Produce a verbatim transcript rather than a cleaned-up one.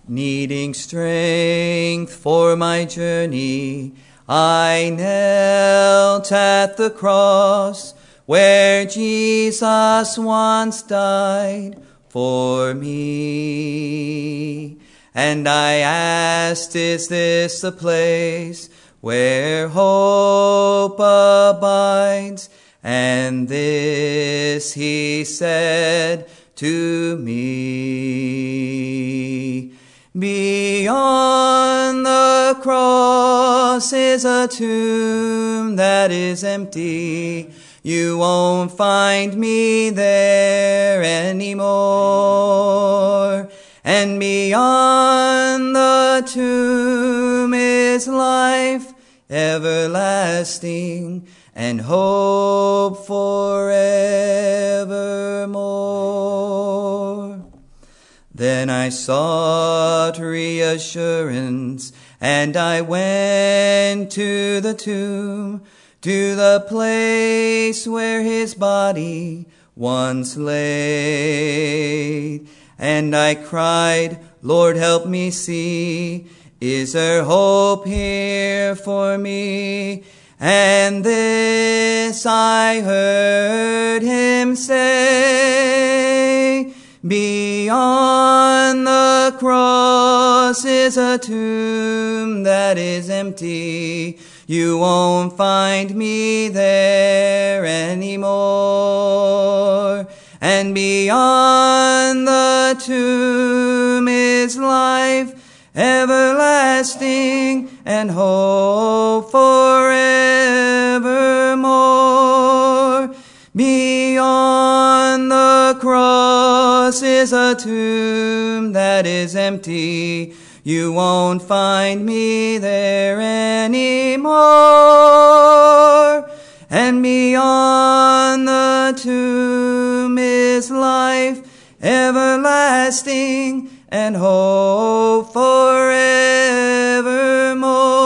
Needing strength for my journey, I knelt at the cross where Jesus once died for me. And I asked, is this the place where hope abides? And this he said to me. Beyond the cross is a tomb that is empty. You won't find me there anymore. And beyond the tomb is life everlasting and hope forevermore. Then I sought reassurance, and I went to the tomb, to the place where his body once lay. And I cried, Lord, help me see, is there hope here for me? And this I heard him say, beyond the cross is a tomb that is empty. You won't find me there anymore. And beyond the tomb is life everlasting and hope forevermore. Beyond the cross is a tomb that is empty. You won't find me there anymore. And beyond the tomb is life everlasting and hope forevermore.